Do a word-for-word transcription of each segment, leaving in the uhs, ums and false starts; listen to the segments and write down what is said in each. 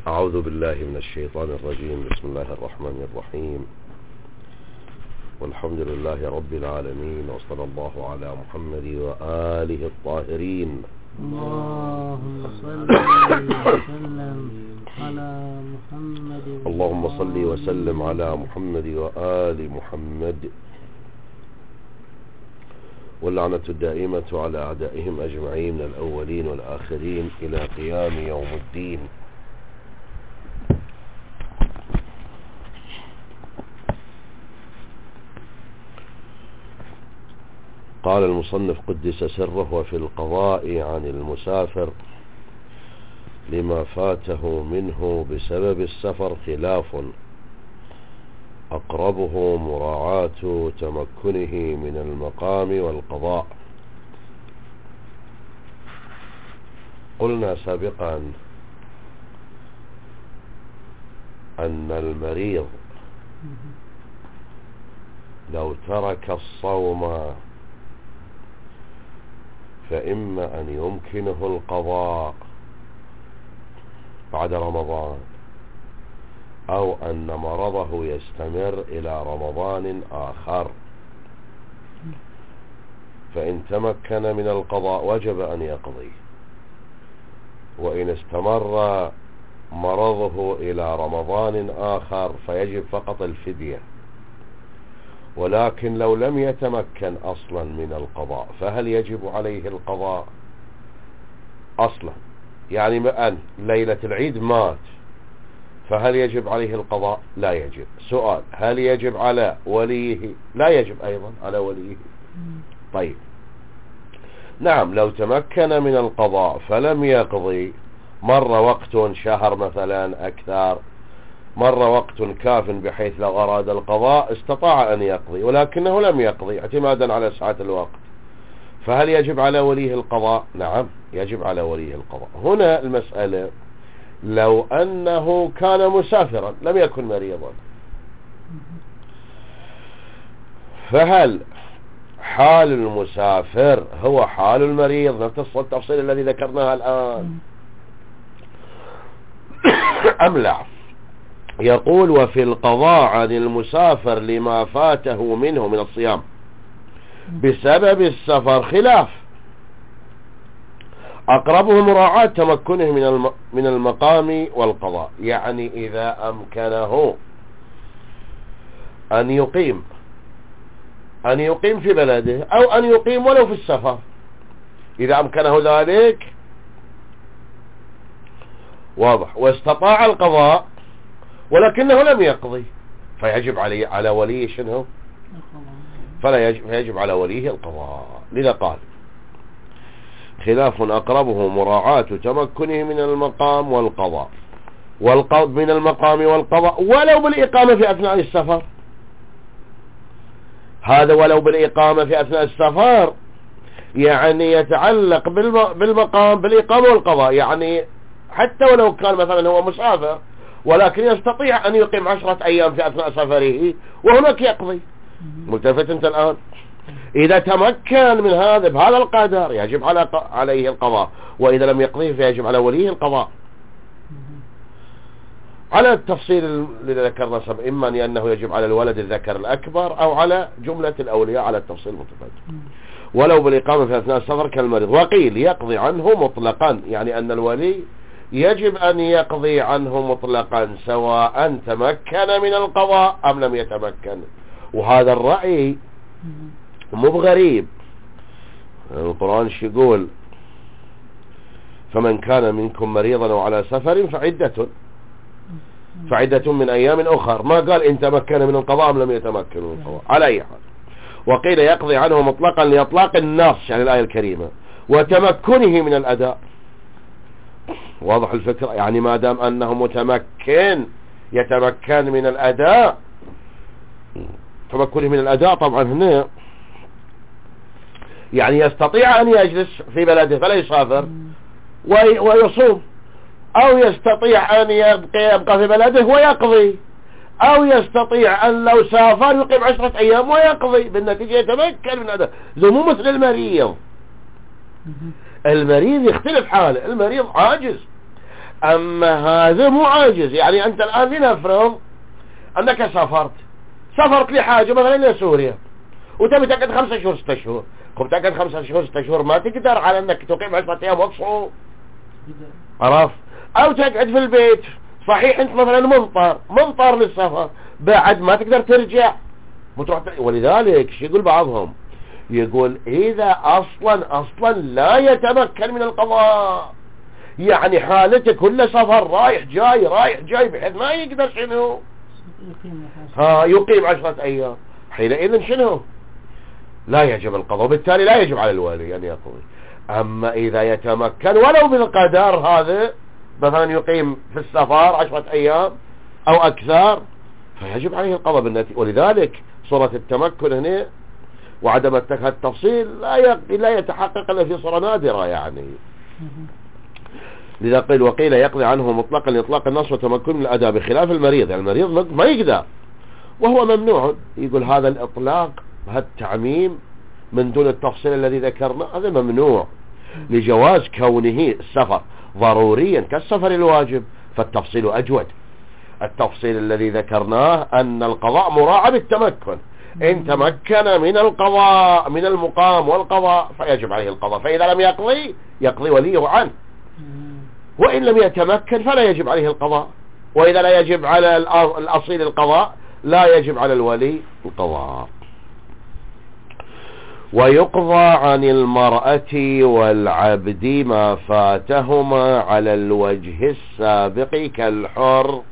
أعوذ بالله من الشيطان الرجيم. بسم الله الرحمن الرحيم، والحمد لله رب العالمين، وصلى الله على محمد وآله الطاهرين. اللهم صل وسلم على محمد اللهم صل وسلم على محمد وآل محمد، واللعنة الدائمة على أعدائهم أجمعين من الأولين والآخرين إلى قيام يوم الدين. قال المصنف قدس سره: وفي القضاء عن المسافر لما فاته منه بسبب السفر خلاف، أقربه مراعاة تمكنه من المقام والقضاء. قلنا سابقا أن المريض لو ترك الصوم فإما أن يمكنه القضاء بعد رمضان، أو أن مرضه يستمر إلى رمضان آخر، فإن تمكن من القضاء وجب أن يقضي، وإن استمر مرضه إلى رمضان آخر فيجب فقط الفدية. ولكن لو لم يتمكن أصلا من القضاء فهل يجب عليه القضاء أصلا؟ يعني الآن ليلة العيد مات، فهل يجب عليه القضاء؟ لا يجب. سؤال: هل يجب على وليه؟ لا يجب أيضا على وليه. طيب، نعم، لو تمكن من القضاء فلم يقضي، مر وقت شهر مثلا أكثر، مر وقت كاف بحيث لو أراد القضاء استطاع أن يقضي، ولكنه لم يقضي اعتمادا على سعة الوقت، فهل يجب على وليه القضاء؟ نعم، يجب على وليه القضاء. هنا المسألة لو أنه كان مسافرا لم يكن مريضا، فهل حال المسافر هو حال المريض نفس التفصيل الذي ذكرناه الآن أم لا؟ يقول: وفي القضاء عن المسافر لما فاته منه من الصيام بسبب السفر خلاف، أقربه مراعاة تمكنه من من المقام والقضاء. يعني إذا أمكنه أن يقيم أن يقيم في بلده، أو أن يقيم ولو في السفر، إذا أمكنه ذلك واضح، واستطاع القضاء ولكنه لم يقضي، فيجب عليه على وليه شنو؟ فلا يجب, فيجب على وليه القضاء. لذا قال: خلاف أقربه مراعاة تمكنه من المقام والقضاء، والقضاء من المقام والقضاء ولو بالإقامة في أثناء السفر. هذا ولو بالإقامة في أثناء السفر يعني يتعلق بالمقام بالإقامة والقضاء، يعني حتى ولو كان مثلا هو مسافر ولكن يستطيع أن يقيم عشرة أيام في أثناء سفره وهناك يقضي. ملتفت أنت الآن؟ إذا تمكن من هذا بهذا القدر يجب على عليه القضاء، وإذا لم يقضيه فيجب على وليه القضاء، على التفصيل الذي ذكرنا سبق، إما أنه يجب على الولد الذكر الأكبر أو على جملة الأولياء على التفصيل المتقدم. ولو بالإقامة في أثناء السفر كالمريض. وقيل يقضي عنه مطلقا، يعني أن الولي يجب أن يقضي عنه مطلقا سواء تمكن من القضاء أم لم يتمكن. وهذا الرأي مو بغريب، القرآن شو يقول؟ فمن كان منكم مريضا وعلى سفر فعدة فعدة من أيام أخر، ما قال إن تمكن من القضاء أم لم يتمكن من القضاء. على أي حال، وقيل يقضي عنه مطلقا لإطلاق النص، يعني الآية الكريمة، وتمكنه من الأداء. واضح الفكرة؟ يعني ما دام أنه متمكن يتمكن من الأداء، تمكنه من الأداء طبعا هنا يعني يستطيع أن يجلس في بلده فلا يسافر ويصوم، أو يستطيع أن يبقى, يبقى في بلده ويقضي، أو يستطيع أن لو سافر يقيم عشرة أيام ويقضي، بالنتيجة يتمكن من هذا. زي مو مثل المريض. المريض يختلف حاله، المريض عاجز، أما هذا مو عاجز. يعني أنت الآن لنفرض أنك سافرت سافرت لحاجة مثلا إلى سوريا وتبي تقعد خمسة شهور ستة شهور. قم تقعد خمسة شهور ستة شهور ما تقدر على أنك تقيم عشرة أيام وتصوم، عرف؟ أو تقعد في البيت. صحيح أنت مثلا ممطر ممطر للسفر بعد ما تقدر ترجع وتروح. ولذلك شو يقول بعضهم؟ يقول إذا أصلا أصلا لا يتمكن من القضاء، يعني حالته كل سفر رايح جاي رايح جاي بحيث ما يقدر شنو ها يقيم عشرة أيام، حينئذ شنو لا يجب القضاء، وبالتالي لا يجب على الوالي أن يقضي. أما إذا يتمكن ولو بالقدر هذا مثلا يقيم في السفر عشرة أيام أو أكثر فيجب عليه القضاء بالنتيجة. ولذلك صورة التمكن هنا وعدم التفصيل لا لا يتحقق إلا في صورة نادرة. يعني لذا قيل وقيل يقضي عنه مطلقا لإطلاق النص وتمكن من الأداء بخلاف المريض. يعني المريض ما يقدر وهو ممنوع. يقول هذا الإطلاق هذا التعميم من دون التفصيل الذي ذكرنا هذا ممنوع لجواز كونه السفر ضروريا كالسفر الواجب، فالتفصيل أجود. التفصيل الذي ذكرناه أن القضاء مراعى بالتمكن، إن تمكن من القضاء من المقام والقضاء فيجب عليه القضاء، فإذا لم يقضي يقضي وليه عنه، وإن لم يتمكن فلا يجب عليه القضاء. وإذا لا يجب على الأصيل القضاء لا يجب على الولي القضاء. ويقضى عن المرأة والعبد ما فاتهما على الوجه السابق كالحر.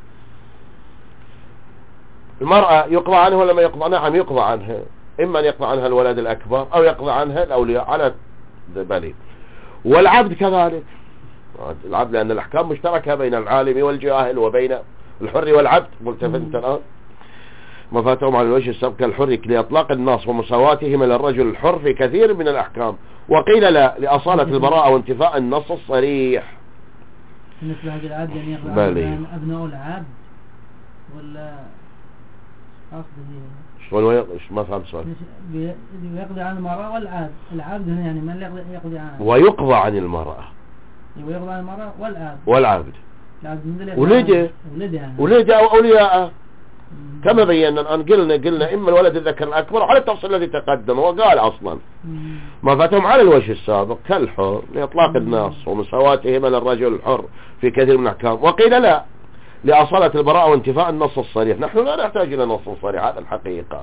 المرأة يقضى عنها ولا ما يقضى؟ نعم يقضى عنها، إما أن يقضى عنها الولد الأكبر أو يقضى عنها الأولياء على بالي. والعبد كذلك العبد، لأن الأحكام مشتركة بين العالم والجاهل وبين الحر والعبد. ملتفت انت الآن ما فاتهم على الوجه السابق كالحر لإطلاق النص ومساواتهما للرجل الحر في كثير من الأحكام. وقيل لا لأصالة البراءة وانتفاء النص الصريح. بالنسبة لهذا العبد يعني يقضي عن أبناء العبد ولا قصده شلون ما فهمت سؤال؟ يقضي عن المرأة والعبد. العبد هنا يعني من يقضي عنه؟ ويقضى عن المرأة ويقضى عن المرأة والعبد. والعبد ولده ولده أو أولياءه كما بينا الآن. قلنا قلنا إما الولد الذكر الأكبر على التفصيل الذي تقدم وقال أصلا ما فاتهم على الوجه السابق كالحر لإطلاق النص ومساواتهما للرجل الحر في كثير من الأحكام. وقيل لا لأصالة البراءة وانتفاء النص الصريح. نحن لا نحتاج إلى نص صريح، هذا الحقيقة.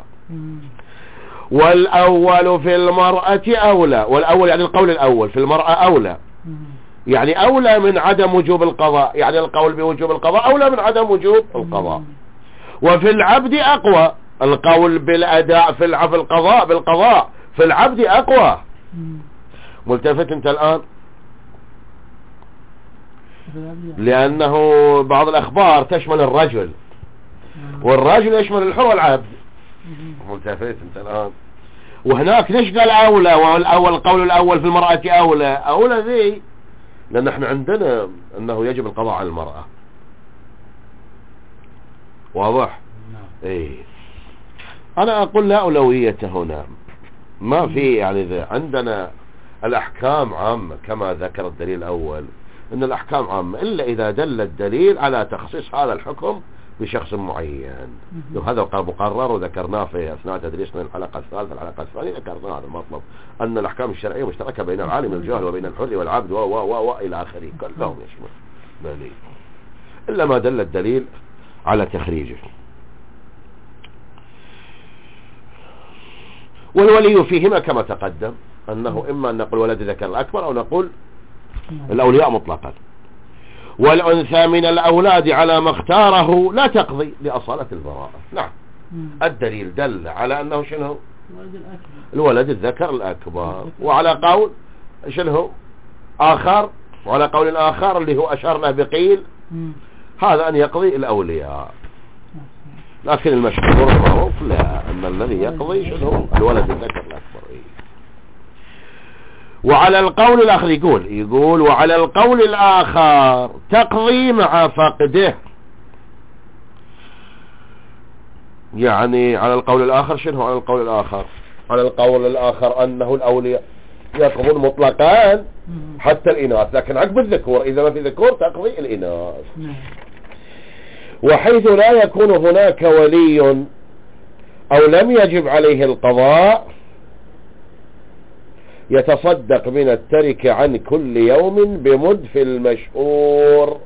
والأول في المرأة أولى، والأول يعني القول الأول في المرأة أولى، يعني أولى من عدم وجوب القضاء، يعني القول بوجوب القضاء أولى من عدم وجوب القضاء. وفي العبد أقوى، القول بالأداء في القضاء بالقضاء في العبد أقوى. ملتفت انت الآن؟ لأنه بعض الأخبار تشمل الرجل والرجل يشمل الحر والعبد. ملتفت انت الآن؟ وهناك ليش قال أولى والأول القول الأول في المرأة أولى؟ أولى ذي لأن احنا عندنا أنه يجب القضاء على المرأة. واضح؟ ايه انا اقول لا اولوية هنا، ما في يعني ذا. عندنا الاحكام عامة كما ذكر الدليل الاول ان الاحكام عامة الا اذا دل الدليل على تخصيص هذا الحكم بشخص معين. وهذا مقرر وذكرناه في اثناء تدريسنا الحلقة الثالثة الحلقة الثانية. ذكرنا هذا المطلب ان الاحكام الشرعية مشتركة بين العالم والجاهل وبين الحر والعبد و و و و الى اخره كلهم يشمل دليل الا ما دل الدليل على تخريجه. والولي فيهما كما تقدم أنه إما أن نقول ولد ذكر الأكبر أو نقول الأولياء مطلقا. والأنثى من الأولاد على ما اختاره لا تقضي لأصالة البراءة. نعم الدليل دل على أنه شنو الولد الذكر الأكبر. وعلى قول شنو آخر، وعلى قول آخر اللي هو أشرنا بقيل هذا أن يقضي الأولياء. لكن المشهور المعروف لا أن الذي يقضي شنو الولد الذكر الأكبر. وعلى القول الآخر يقول يقول وعلى القول الآخر تقضي مع فقده. يعني على القول الآخر شنو على القول الآخر؟ على القول الآخر أنه الأولياء يقضون مطلقا حتى الإناث، لكن عقب الذكور إذا ما في ذكور تقضي الإناث. وحيث لا يكون هناك ولي أو لم يجب عليه القضاء يتصدق من التركة عن كل يوم بمد في المشهور.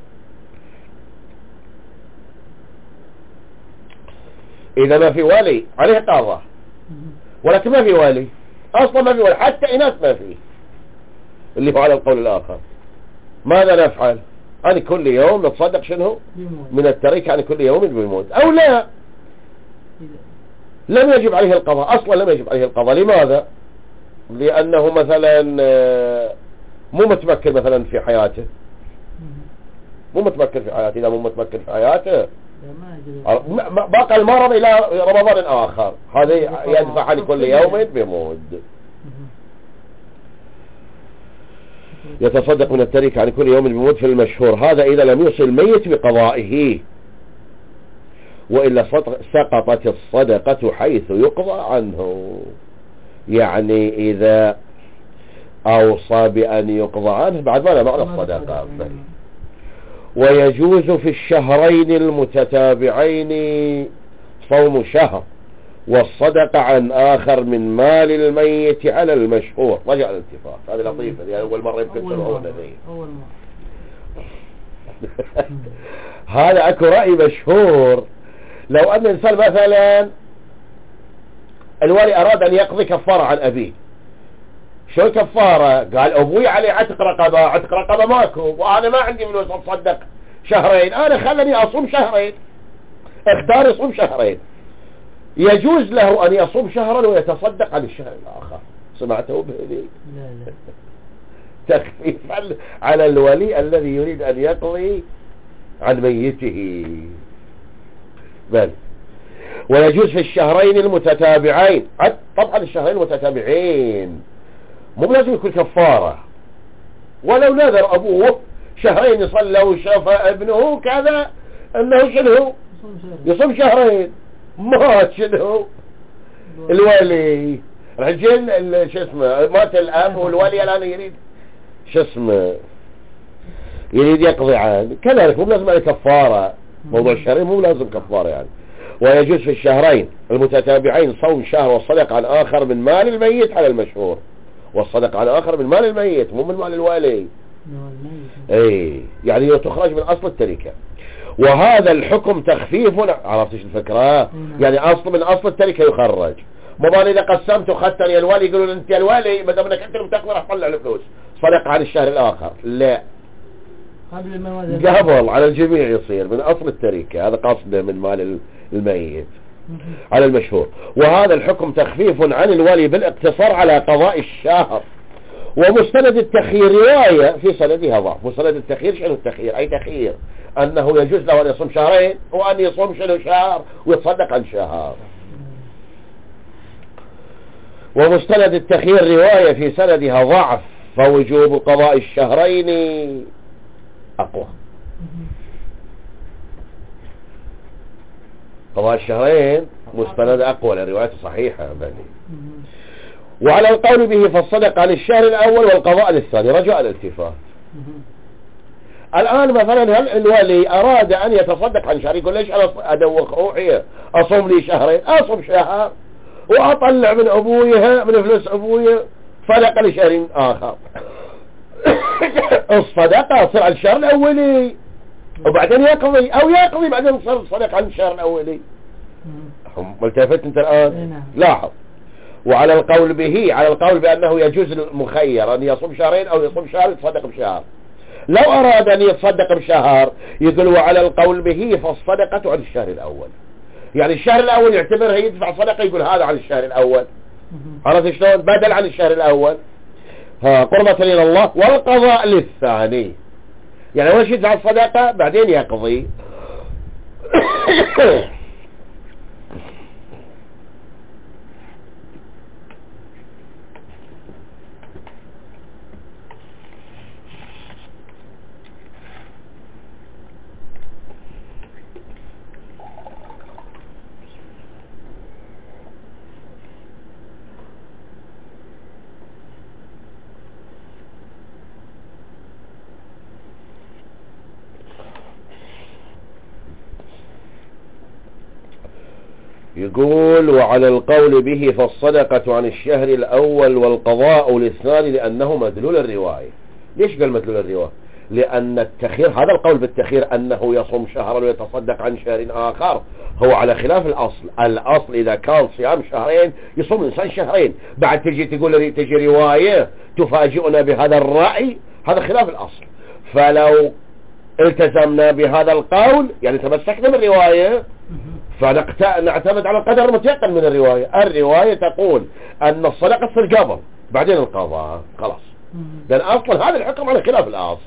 إذا ما في ولي عليه قضاء، ولكن ما في ولي أصلا، ما في ولي حتى إناث ما فيه، اللي هو على القول الآخر، ماذا نفعل؟ عن كل يوم نتصدق شنو من التركة عن كل يوم بمد، أو لا لم يجب عليه القضاء أصلا، لم يجب عليه القضاء. لماذا؟ لأنه مثلا مو متمكن مثلا في حياته، مو متمكن في حياته. إذا مو متمكن في حياته باقى المرض إلى رمضان آخر، هذا يدفع عن كل يوم بمد. يتصدق من التركة عن كل يوم بمد في المشهور، هذا إذا لم يوصل الميت بقضائه، وإلا سقطت الصدقة حيث يقضى عنه. يعني إذا أوصى بأن يقضى عنه بعد ما لا معنى الصدقة. ويجوز في الشهرين المتتابعين صوم شهر والصدقة عن آخر من مال الميت على المشهور. رجع الاتفاق، هذه لطيفة، يعني أول مرة يمكن تلعون ذي. هذا أكو رأي مشهور، لو أن إنسان مثلا الولي أراد أن يقضي كفارة عن أبيه، شو كفارة؟ قال أبوي عليه عتق رقبة، عتق رقبة ماكو، وأنا ما عندي فلوس أتصدق شهرين، أنا خلني أصوم شهرين، اختار يصوم شهرين. يجوز له أن يصوم شهرا ويتصدق عن الشهر الآخر. سمعته بهذه؟ لا لا. تخفيفا على الولي الذي يريد أن يقضي عن ميته. بل ويجوز في الشهرين المتتابعين، طبعا الشهرين المتتابعين مو لازم يكون كفارة، ولو نذر أبوه شهرين يصلى وشاف ابنه كذا أنه شنو يصوم شهرين، مات شنو الولي رجل شو اسمه، مات الأب والولي الآن يريد شو اسمه يريد يقضي عنه، كذلك مو لازم عليه كفارة. موضوع الشهرين مو لازم كفارة يعني. ويجوز في الشهرين المتتابعين صوم شهر والصدق عن آخر من مال الميت على المشهور، والصدق عن آخر من مال الميت مو من مال الوالي. اي يعني تخرج من أصل التركة. وهذا الحكم تخفيف، عرفتش الفكرة؟ يعني أصل من أصل التركة يخرج. مبالي إذا قسمت وخدتني الوالي يقولون أنت الوالي ما دام انك أنت المتقدر راح تطلع الفلوس صدق عن الشهر الآخر، لا قبل على الجميع يصير من أصل التركة، هذا قصده من مال الميت على المشهور. وهذا الحكم تخفيف عن الولي بالاقتصار على قضاء الشهر. ومستند التخيير رواية في سندها ضعف. مستند التخيير شنو التخيير؟ أي تخيير أنه يجوز له أن يصوم شهرين وأن يصوم شنو شهر ويتصدق عن شهر. ومستند التخيير رواية في سندها ضعف، فوجوب قضاء الشهرين أقوى. قضاء الشهرين مستند أقوى للرواية صحيحة. بني. وعلى القول به فالصدق عن الشهر الأول والقضاء للثاني رجاء الالتفات. الآن مثلا هل الولي أراد أن يتصدق عن شهر، يقول ليش أنا أدوخ روحي أصوم لي شهرين، أصوم شهر وأطلع من أبويها من فلوس أبويا صدقة لشهر آخر. الصدقة تصير عن الشهر الأولي وبعدين يقضي، أو يقضي بعدين تصير الصدقة عن الشهر الأولي. ملتفت أنت الآن؟ لاحظ. وعلى القول به، على القول بأنه يجوز المخير أن يصوم شهرين أو يصوم شهر يتصدق بشهر. لو أراد أن يتصدق بشهر يقول وعلى القول به فالصدقة عن الشهر الأول. يعني الشهر الأول يعتبرها يدفع صدقة، يقول هذا عن الشهر الأول. عرفت شلون؟ بدل عن الشهر الأول. ها قربة إلى الله. والقضاء للثاني، يعني أول شيء يدفع الصدقة بعدين يقضي. يقول وعلى القول به فالصدقة عن الشهر الأول والقضاء الاثنان لأنه مدلول الرواية. ليش قال مدلول الرواية؟ لأن التخير، هذا القول بالتخير أنه يصوم شهرا ويتصدق عن شهر آخر هو على خلاف الأصل. الأصل إذا كان صيام شهرين يصوم الإنسان شهرين، بعد تجي تقول تجي رواية تفاجئنا بهذا الرأي، هذا خلاف الأصل. فلو التزمنا بهذا القول يعني تمسكنا بالرواية فنعتمد على القدر المتيقن من الرواية. الرواية تقول أن الصدقة تصير قبل بعدين القضاء، خلاص، لأن أصلا هذا الحكم على خلاف الأصل.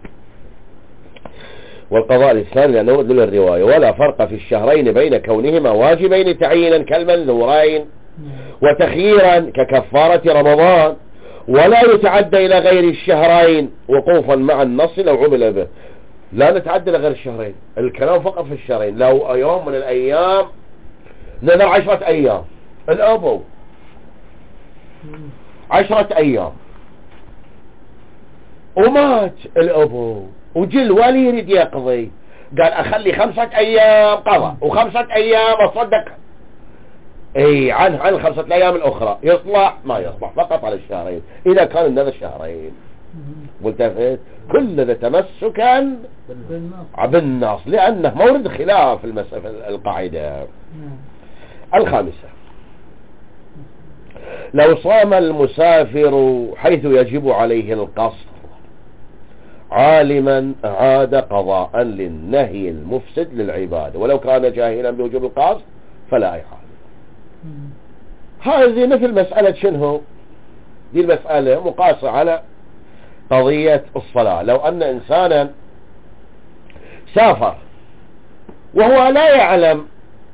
والقضاء الثاني لأنه مدلول الرواية. ولا فرق في الشهرين بين كونهما واجبين تعيينا كالمنذورين وتخييرا ككفارة رمضان، ولا يتعدى إلى غير الشهرين وقوفا مع النص لو عمل به. لا نتعدى إلى غير الشهرين، الكلام فقط في الشهرين. لو يوم من الأيام لنا عشرة أيام، الأبو عشرة أيام ومات الأبو وجي الولي يريد يقضي، قال أخلي خمسة أيام قضى وخمسة أيام أصدق اي عن عن الخمسة الأيام الأخرى، يصلح ما يصلح فقط على الشهرين إذا كان النذر شهرين. والتفت كل ذا تمسكا بالنص لأنه مورد خلاف المسألة القاعدة. الخامسة لو صام المسافر حيث يجب عليه القصر عالما أعاد قضاء للنهي المفسد للعبادة ولو كان جاهلا بوجوب القصر فلا إعادة. هذه مثل مسألة شنو؟ دي المسألة مقاسة على قضية الصلاة. لو أن إنسانا سافر وهو لا يعلم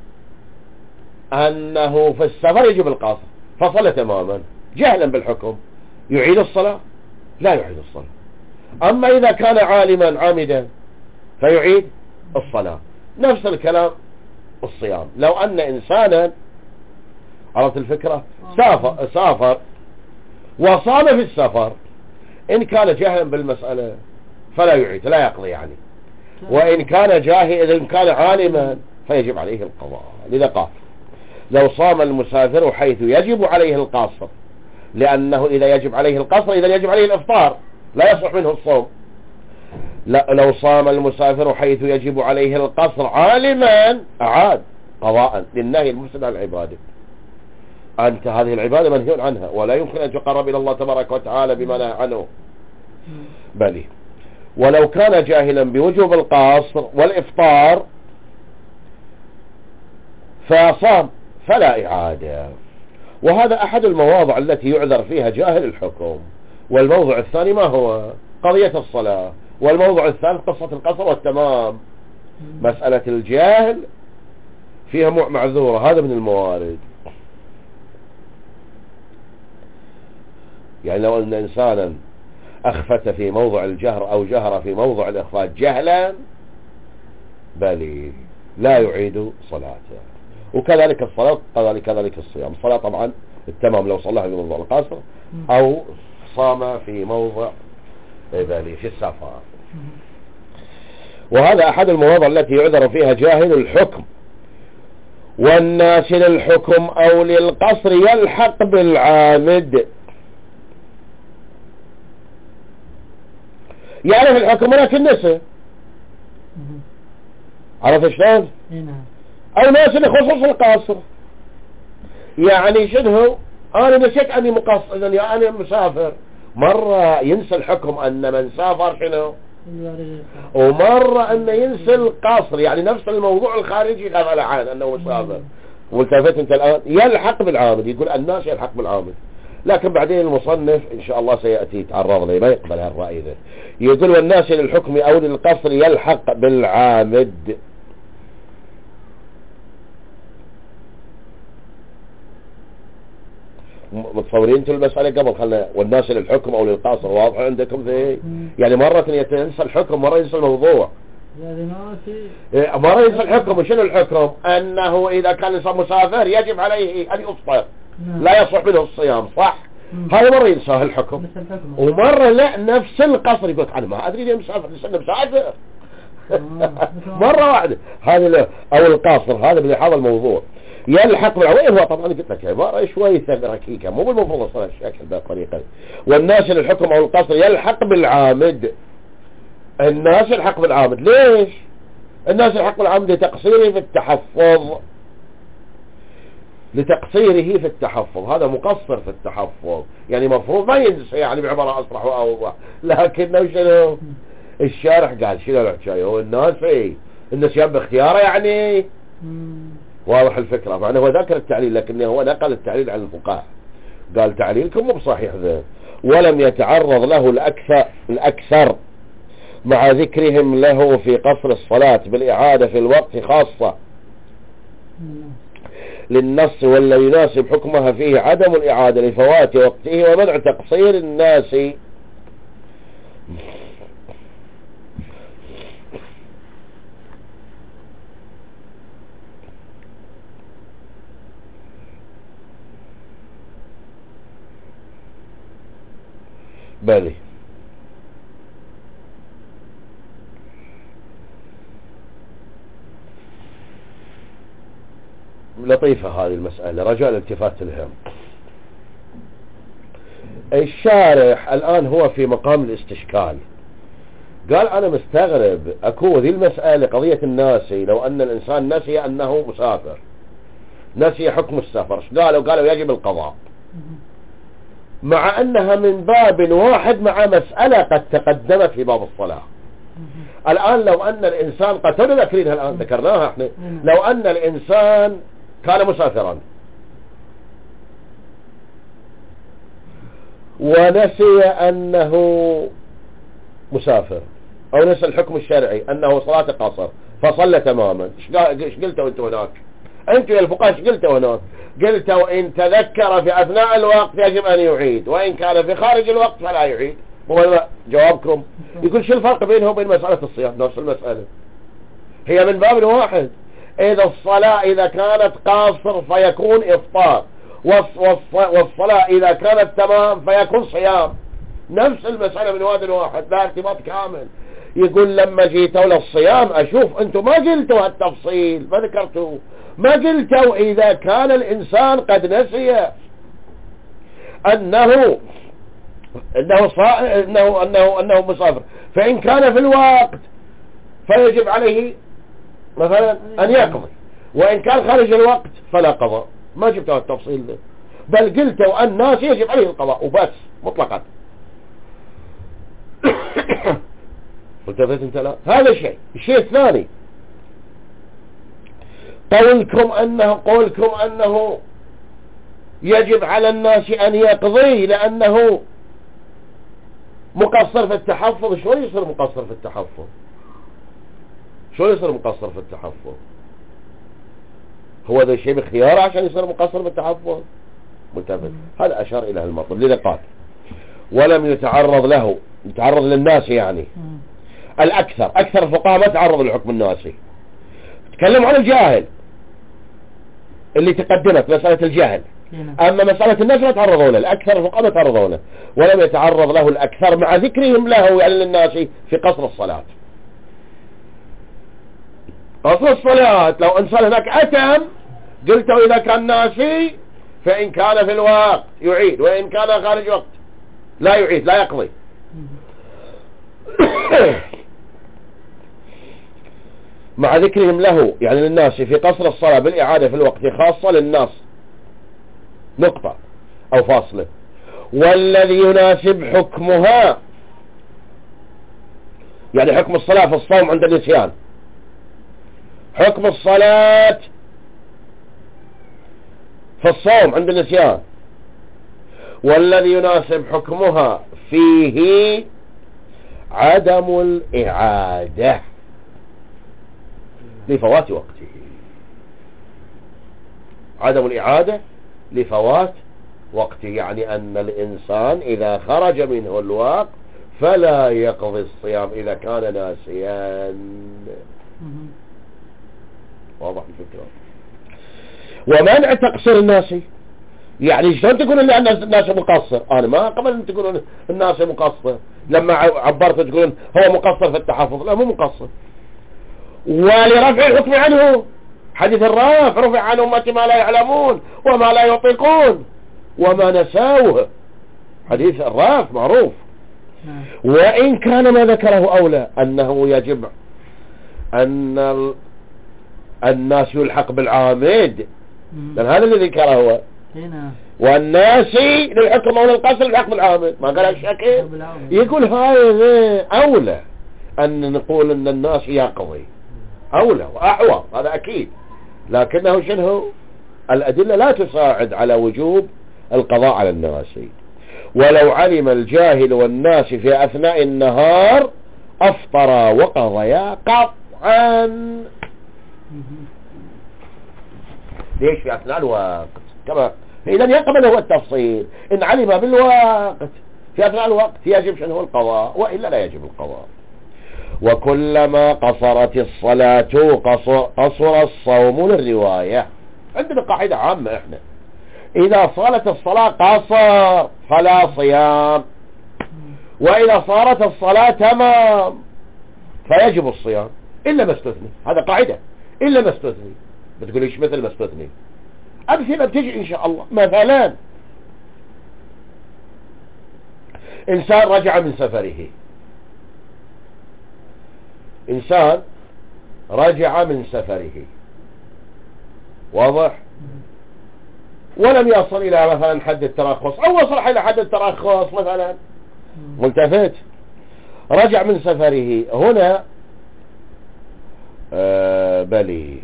أنه في السفر يجب القصر فصل تماما جهلا بالحكم، يعيد الصلاة؟ لا يعيد الصلاة. أما إذا كان عالما عامدا فيعيد الصلاة. نفس الكلام الصيام. لو أن إنسانا عرفت الفكرة سافر, سافر وصام في السفر إن كان جاهلا بالمسألة فلا يعيد لا يقضي يعني، وإن كان جاهلا إن كان عالما فيجب عليه القضاء. لذا قال لو صام المسافر حيث يجب عليه القصر، لأنه إذا يجب عليه القصر إذا يجب عليه الإفطار لا يصح منه الصوم. لا لو صام المسافر حيث يجب عليه القصر عالما أعاد قضاء للنهي المفسد عن العبادة. أنت هذه العبادة منهي عنها ولا يمكن أن تقرب إلى الله تبارك وتعالى بما نهى عنه. بل ولو كان جاهلا بوجوب القصر والإفطار فصام فلا إعادة. وهذا أحد المواضع التي يعذر فيها جاهل الحكم. والموضع الثاني ما هو؟ قضية الصلاة. والموضع الثالث قصة القصر والتمام. مسألة الجاهل فيها معذورة، هذا من الموارد. يعني لو أن إنسانا أخفت في موضع الجهر أو جهر في موضع الإخفاء جهلا بل لا يعيد صلاته. وكذلك الصلاة كذلك كذلك الصيام. الصلاة طبعا التمام لو صلىها في موضع القصر أو صام في موضع بل في السفر. وهذا أحد المواضع التي يعذر فيها جاهل الحكم. والناس للحكم أو للقصر يلحق بالعامد. يعرف الحكم ولكن نسى. عرف شلون؟ أو ناس لخصوص القصر، يعني شنو أنا نسيت أني مقصر إذن يا أنا مسافر. مرة ينسى الحكم أن من سافر شنو، ومرة أنه ينسى القصر يعني نفس الموضوع الخارجي غفل عن أنه مسافر. والتفت أنت الآن يلحق بالعامد. يقول الناس يلحق بالعامد، لكن بعدين المصنف إن شاء الله سيأتي يتعرض لي ما يقبل هالرأي ذا. يقول والناس للحكم أو للقصر يلحق بالعامد. متصورين انتوا المسألة قبل؟ خلنا والناس للحكم أو للقصر واضح عندكم ذي؟ يعني مرة ينسى الحكم مرة ينسى الموضوع. مرة ينسى الحكم. وشنو الحكم؟ أنه إذا كان الإنسان مسافر يجب عليه أن يفطر لا يصح منه الصيام، صح؟ هذا مرة ينساه الحكم. ومرة لا نفس القصر يقول أنا ما أدري ليه مسافر لسنة مسافر. مرة واحدة هذا أو القاصر هذا من هذا الموضوع. يلحق بالعوين. هو طبعا قلت لك عبارة شوي ركيكة، مو بالمفروض أصلا الشكل بهالطريقة. والناس الحكم أو القصر يلحق بالعامد. الناس يلحق بالعامد ليش؟ الناس يلحق بالعامد لتقصيره في التحفظ، لتقصيره في التحفظ. هذا مقصر في التحفظ، يعني مفروض ما ينسى يعني بعبارة أصرح وأوضح، لكنه شنو الشارح قال شنو الحكاية؟ هو الناس ايه النسيان باختياره يعني. واضح الفكرة. مع أنه هو ذكر التعليل لكنه هو نقل التعليل عن الفقهاء، قال تعليلكم مو بصحيح ذا. ولم يتعرض له الأكثر, الأكثر مع ذكرهم له في قصر الصلاة بالإعادة في الوقت خاصة للنص، ولا يناسب حكمها فيه عدم الإعادة لفوات وقته ومنع تقصير الناس. بالي لطيفة هذه المسألة، رجاء الالتفات لها. الشارح الآن هو في مقام الاستشكال، قال أنا مستغرب أكو ذي المسألة قضية الناسي، لو أن الإنسان نسي أنه مسافر، نسي حكم السفر، قالوا قالوا يجب القضاء، مع أنها من باب واحد مع مسألة قد تقدمت في باب الصلاة. الآن لو أن الإنسان قد ذكرينها الآن ذكرناها احنا، لو أن الإنسان كان مسافرا ونسي أنه مسافر أو نسي الحكم الشرعي أنه صلاة قصر فصلى تماما، ايش قلتوا انتوا هناك؟ انتوا يا الفقهاء ايش قلتوا هناك؟ قلتوا إن تذكر في أثناء الوقت يجب أن يعيد، وإن كان في خارج الوقت فلا يعيد. هو جوابكم يقول شو الفرق بينه وبين مسألة الصيام؟ نفس المسألة، هي من باب واحد. إذا الصلاة إذا كانت قاصر فيكون إفطار، والصلاة إذا كانت تمام فيكون صيام. نفس المسألة من واد واحد، لا ارتباط كامل. يقول لما جيتوا للصيام أشوف أنتم ما قلتوا هالتفصيل، ما ذكرتوا، ما قلتوا إذا كان الإنسان قد نسي أنه أنه صا... أنه أنه أنه مسافر، فإن كان في الوقت فيجب عليه مثلا أن يقضي، وإن كان خارج الوقت فلا قضاء. ما جبتوا التفصيل ده، بل قلتوا الناس يجب عليه القضاء وبس مطلقا. التفت انت؟ لا، هذا شيء. الشيء الثاني قولكم أنه قولكم أنه يجب على الناس أن يقضي لأنه مقصر في التحفظ. شو يصير مقصر في التحفظ؟ شو يصير مقصر في التحفظ؟ هو ذا الشيء بخياره عشان يصير مقصر في التحفظ؟ ملتفت. هذا أشار إلى المطلب. لذا قال ولم يتعرض له، يتعرض للناس يعني الأكثر. أكثر الفقهاء ما تعرضوا للحكم الناسي، تكلموا عن الجاهل اللي تقدمت مسألة الجاهل، أما مسألة الناس ما تعرضوا له. الأكثر الفقهاء ما تعرضوا له، ولم يتعرض له الأكثر مع ذكرهم له يعني للناس في قصر الصلاة. قصر الصلاة لو إنسان هناك أتم قلتوا إذا كان ناسي فإن كان في الوقت يعيد، وإن كان خارج وقت لا يعيد، لا يقضي. مع ذكرهم له يعني للناس في قصر الصلاة بالإعادة في الوقت خاصة للناس نقطة أو فاصلة. والذي يناسب حكمها يعني حكم الصلاة في الصوم عند النسيان، حكم الصلاة في الصوم عند النسيان، والذي يناسب حكمها فيه عدم الإعادة لفوات وقته. عدم الإعادة لفوات وقته يعني أن الإنسان إذا خرج منه الوقت فلا يقضي الصيام إذا كان ناسيا. واضح الفكرة. ومنع تقصير الناس يعني شلون تقولون ان الناس مقصر؟ انا ما قبل ان تقولون الناس مقصر، لما عبرت تقولون هو مقصر في التحفظ، لا مو مقصر. ولرفع الحكم عنه حديث الرافع رفع عن أمتي ما لا يعلمون وما لا يطيقون وما نساوه، حديث الرافع معروف. وإن كان ما ذكره أولى أنه يجب أن الناس يلحق بالعامد، لأن هذا الذي ذكره هو والناس للحكم أولى القصر يلحق بالعامد، ما قال الشكل. يقول هاي أولى أن نقول أن الناس يقضي أولى وأحوى، هذا أكيد، لكنه شنو الأدلة لا تساعد على وجوب القضاء على الناس. ولو علم الجاهل والناس في أثناء النهار أفطر وقضيا قطعا. ليش في أثناء الوقت؟ كما إذا يقبل هو التفصيل، إن علم بالوقت في أثناء الوقت يجب شنو القضاء، وإلا لا يجب القضاء. وكلما قصرت الصلاة قصر, قصر الصوم للرواية. عندنا قاعدة عامة احنا، إذا صارت الصلاة قصر فلا صيام، وإذا صارت الصلاة تمام فيجب الصيام إلا ما استثني. هذا قاعدة إلا ما استثني. بتقول إيش مثل ما استثني؟ أمثلة بتجي إن شاء الله. مثلا إنسان رجع من سفره، إنسان رجع من سفره واضح، ولم يصل إلى مثلا حد الترخص أو وصل إلى حد الترخص مثلا، ملتفت، رجع من سفره هنا آه بلي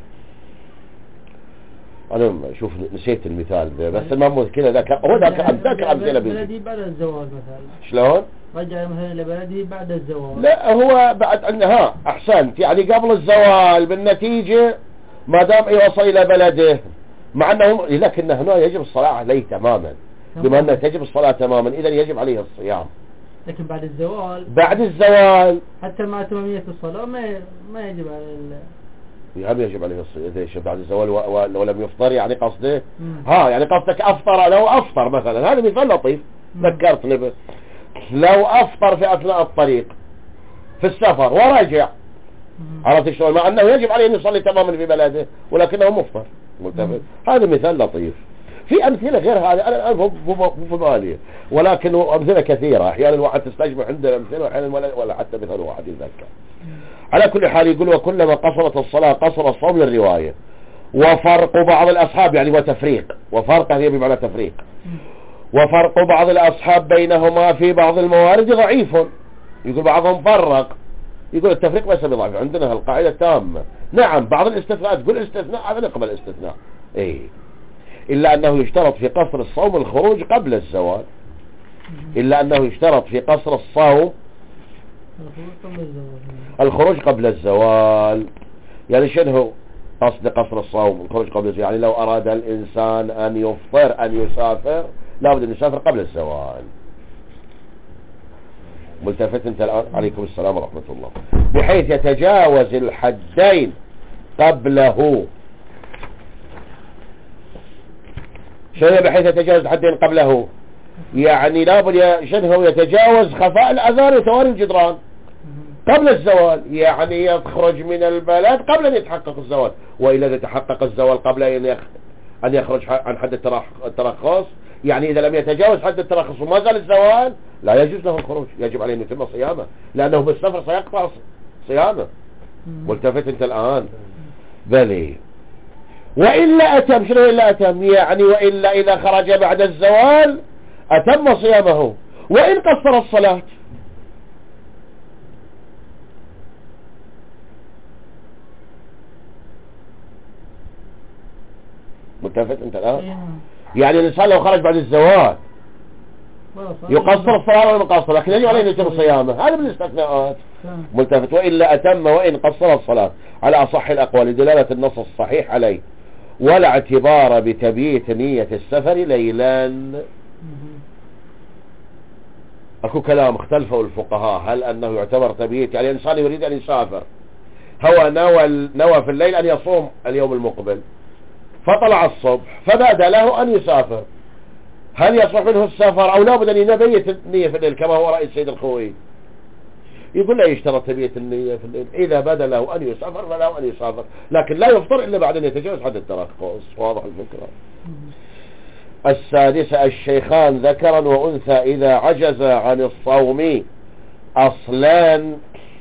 أنا شوف نسيت المثال ده، بس المهم كذا ذاك هو ذاك ذاك أمثلة بلدي بعد الزواج مثلا. شلون؟ رجع مثلا لبلده بعد الزواج. لا هو بعد أنها أحسنت، يعني قبل الزوال بالنتيجة ما دام يوصل إلى بلده، مع أنه لكن هنا يجب الصلاة عليه تماما، بما أنه تجب الصلاة تماما إذا يجب عليه الصيام. لكن بعد الزوال بعد الزوال حتى مع تمامية الصلاة ما ما يجب على ال... يعني يجب عليه الصيام. إذا بعد الزوال ولم يفطر يعني قصده ها يعني قصدك أفطر، لو أفطر مثلا، هذا مثال لطيف ذكرتني به، لو أفطر في أثناء الطريق في السفر ورجع، عرفت شلون، مع أنه يجب عليه أن يصلي تماما في بلده ولكنه مفطر، ملتفت. هذا مثال لطيف. في أمثلة غير هذا أنا الآن في بالي، ولكن أمثلة كثيرة، أحيانا الواحد تستجمع عنده أمثلة وأحيانا ولا, ولا حتى مثال واحد يذكر. على كل حال يقول وكلما قصرت الصلاة قصر الصوم للرواية. وفرق بعض الأصحاب يعني وتفريق، وفرق هي بمعنى تفريق، وفرق بعض الأصحاب بينهما في بعض الموارد ضعيف. يقول بعضهم فرق، يقول التفريق ليس بضعيف، عندنا القاعدة تامة. نعم بعض الاستثناءات تقول استثناء هذا نقبل الاستثناء ايه، إلا أنه يشترط في قصر الصوم الخروج قبل الزوال، إلا أنه يشترط في قصر الصوم الخروج قبل الزوال. يعني شنو قصد قصر الصوم الخروج قبل الزوال؟ يعني لو أراد الإنسان أن يفطر أن يسافر لابد أن يسافر قبل الزوال. ملتفت انت الآن؟ عليكم السلام ورحمة الله. بحيث يتجاوز الحدين قبله. شنو بحيث يتجاوز الحدين قبله؟ يعني لابد شنو يتجاوز خفاء الأذان وتواري الجدران قبل الزوال، يعني يخرج من البلد قبل أن يتحقق الزوال. وإذا يتحقق الزوال قبل أن يخرج عن حد الترخص، يعني إذا لم يتجاوز حد الترخص وما زال الزوال لا يجوز له الخروج، يجب عليه أن يتم صيامه، لأنه بالسفر سيقطع صيامه. ملتفت انت الآن؟ بلي. وإلا أتم، شنو إلا أتم؟ يعني وإلا إذا خرج بعد الزوال أتم صيامه وإن قصر الصلاة. ملتفت انت الآن؟ يعني الإنسان لو خرج بعد الزوال يقصر الصلاة ولا مقصر، لكن يجب عليه يتم صيامه، هذا من الاستثناءات. ملتفت. وإلا أتم وإن قصر الصلاة على أصح الأقوال دلالة النص الصحيح عليه، ولا اعتبار بتبييت نية السفر ليلا. أكو كلام اختلفوا الفقهاء هل أنه يعتبر تبييت، يعني الإنسان يريد أن يسافر، هو نوى, نوى في الليل أن يصوم اليوم المقبل فطلع الصبح فبدا له أن يسافر، هل يصح منه السفر أو لابد أن يبيت النية في الليل كما هو رأي السيد الخوي؟ يقول له يشترط تبية النية في الليل، إذا بدا له أن يسافر فله أن يسافر، لكن لا يفطر إلا بعد أن يتجاوز حد الترخص. واضح الفكرة؟ السادسة الشيخان ذكرا وأنثى إذا عجز عن الصوم أصلان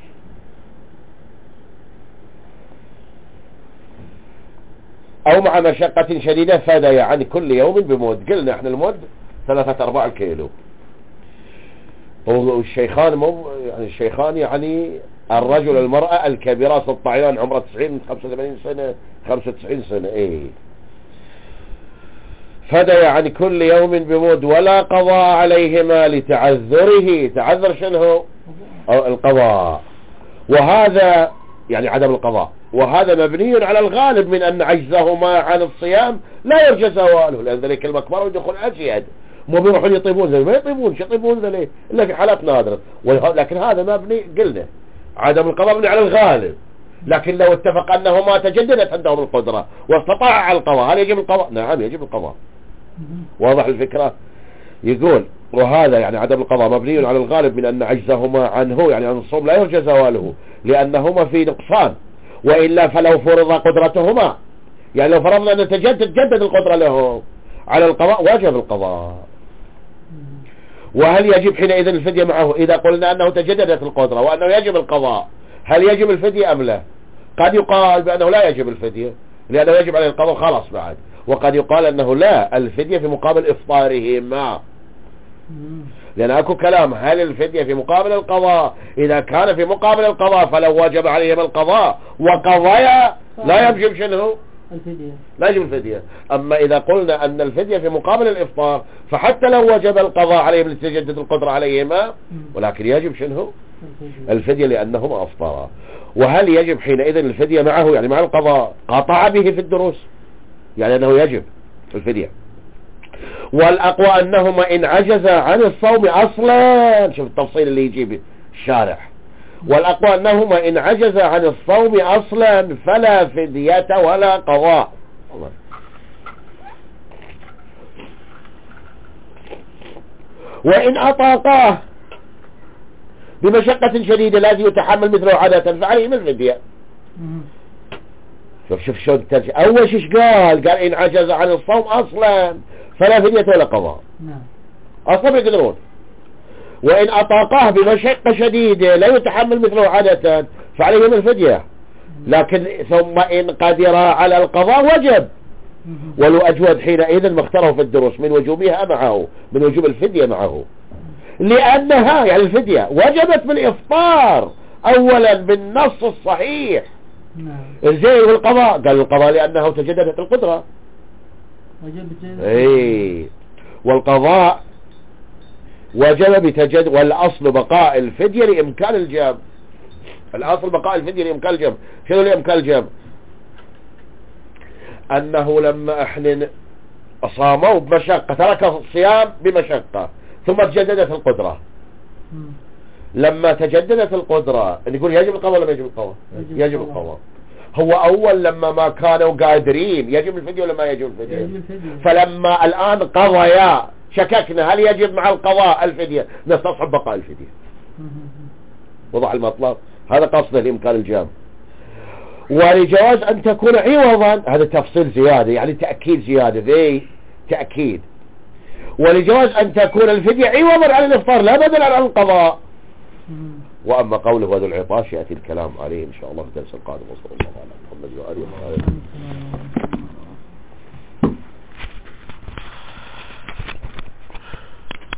أو مع مشقة شديدة فدي عن كل يوم بمود. قلنا احنا المود ثلاثة أرباع كيلو. والشيخان مو يعني الشيخان يعني الرجل المرأة الكبيرة الطعيان عمره تسعين خمسة وثمانين سنة خمسة وتسعين سنة. ايه فدي عن كل يوم بمود ولا قضاء عليهما لتعذره. تعذر شنو؟ القضاء، وهذا يعني عدم القضاء، وهذا مبني على الغالب من أن عجزهما عن الصيام لا يرجى زواله، لأن ذلك المكبرة ويدخل أجياد مو بيروحون يطيبون ذلك، ما يطيبون شو يطيبون ذلك إلا في حالات نادرة. لكن هذا مبني قلنا عدم القضاء مبني على الغالب، لكن لو اتفق أنهما تجددت عندهم القدرة واستطاع على القضاء هل يجب القضاء؟ نعم يجب القضاء. واضح الفكرة؟ يقول وهذا يعني عدم القضاء مبني على الغالب من أن عجزهما عنه يعني عن الصوم لا يرجى زواله لأنهما في نقصان، وإلا فلو فرض قدرتهما يعني لو فرضنا أن تجدد تجدد القدرة له على القضاء واجب القضاء. وهل يجب حينئذ الفدية معه؟ إذا قلنا أنه تجددت القدرة وأنه يجب القضاء هل يجب الفدية أم لا؟ قد يقال بأنه لا يجب الفدية لأنه يجب عليه القضاء خلاص بعد، وقد يقال أنه لا الفدية في مقابل إفطارهما، لأن أكو كلام هل الفدية في مقابل القضاء؟ إذا كان في مقابل القضاء فلو وجب عليهم القضاء وقضايا لا يجب شنو؟ الفدية، لا يجب الفدية. أما إذا قلنا أن الفدية في مقابل الإفطار فحتى لو وجب القضاء عليهم لتجدد القدرة عليهما ولكن يجب شنو؟ الفدية لأنهما أفطارا. وهل يجب حينئذ الفدية معه يعني مع القضاء؟ قطع به في الدروس يعني أنه يجب الفدية. والأقوى أنهما إن عجز عن الصوم أصلا، شوف التفصيل اللي يجيب الشارح، والأقوى أنهما إن عجز عن الصوم أصلا فلا فدية ولا قضاء. وإن أطاقاه بمشقة شديدة لازم يتحمل مثله عادة فعليهم الفدية. شوف شوف شو ترجع أول شيء قال قال إن عجز عن الصوم أصلا فلا فدية ولا قضاء. أصلا يقدرون. وإن أطاقاه بمشقة شديدة لا يتحمل مثله عادة فعليهم الفدية، لكن ثم إن قدر على القضاء وجب. ولو أجود حينئذ ما اختاره في الدروس من وجوبها معه من وجوب الفدية معه، لأنها يعني الفدية وجبت بالإفطار أولا بالنص الصحيح. الزي والقضاء قال القضاء لأنه تجددت القدرة ايه، والقضاء وجب بتجدد، والأصل بقاء الفدية لإمكان الجاب. الأصل بقاء الفدية لإمكان الجاب. شنو لإمكان الجاب؟ أنه لما احنا صاموا بمشقة ترك الصيام بمشقة ثم تجددت القدرة، لما تجددت القدرة نقول يجب القضاء ولا ما يجب القضاء؟ يجب القضاء. هو أول لما ما كانوا قادرين يجب الفدية ولا ما يجب الفدية؟ فلما الآن قضيا شككنا هل يجب مع القضاء الفدية نستصحب بقاء الفدية. وضع المطلب هذا قصده لإمكان الجام. ولجواز أن تكون عوضا هذا تفصيل زيادة يعني تأكيد زيادة ذي تأكيد. ولجواز أن تكون الفدية عوضا عن الإفطار لا بدلا عن القضاء. وأما قوله وذو العطاش يأتي الكلام عليه إن شاء الله في الدرس القادم. وصلى الله على محمد وآله وصحبه.